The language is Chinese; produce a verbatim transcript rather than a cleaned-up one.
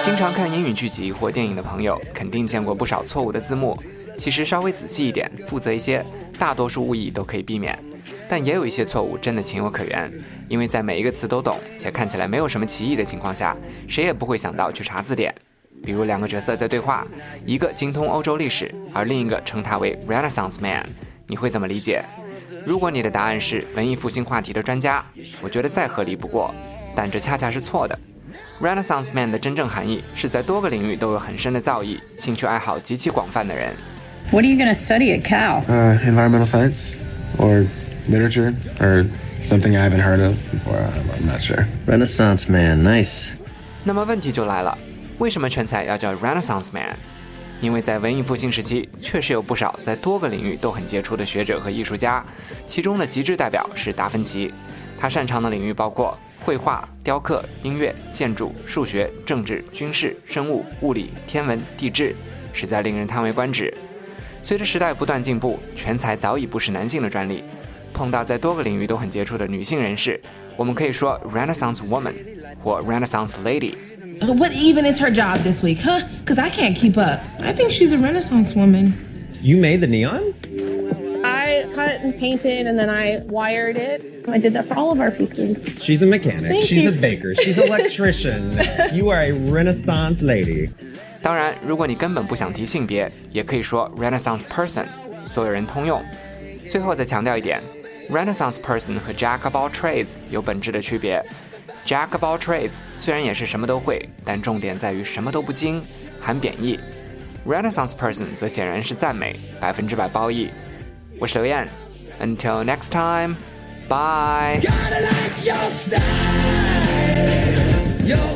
经常看英语剧集或电影的朋友，肯定见过不少错误的字幕。其实稍微仔细一点，负责一些，大多数误译都可以避免。但也有一些错误真的情有可原，因为在每一个词都懂且看起来没有什么歧义的情况下，谁也不会想到去查字典。比如两个角色在对话，一个精通欧洲历史，而另一个称他为 Renaissance Man， 你会怎么理解？如果你的答案是文艺复兴话题的专家，我觉得再合理不过，但这恰恰是错的。Renaissance Man 的真正含义是在多个领域都有很深的造诣，兴趣爱好极其广泛的人。 What are you going to study at Cal? Uh, environmental science or literature or something I haven't heard of before. I'm not sure. Renaissance Man, nice. 那么问题就来了，为什么全才要叫 Renaissance Man？ 因为在文艺复兴时期，确实有不少在多个领域都很杰出的学者和艺术家，其中的极致代表是达芬奇。他擅长的领域包括绘画、雕刻、音乐、建筑、数学、政治、军事、生物、物理、天文、地质，实在令人叹为观止。随着时代不断进步，全才早已不是男性的专利。碰到在多个领域都很杰出的女性人士，我们可以说 Renaissance Woman 或 Renaissance Lady。What even is her job this week, huh? Because I can't keep up. I think she's a Renaissance woman. You made the neon? I cut and painted and then I wired it. I did that for all of our pieces. She's a mechanic. Thank she's you. a baker. She's an electrician. You are a Renaissance lady. 当然，如果你根本不想提性别，也可以说 Renaissance person， 所有人通用。最后再强调一点， Renaissance person 和 Jack of all trades 有本质的区别。Jack of all trades 虽然也是什么都会，但重点在于什么都不精，含贬义。Renaissance person 则显然是赞美，百分之百褒义。我是刘燕 ，Until next time, bye.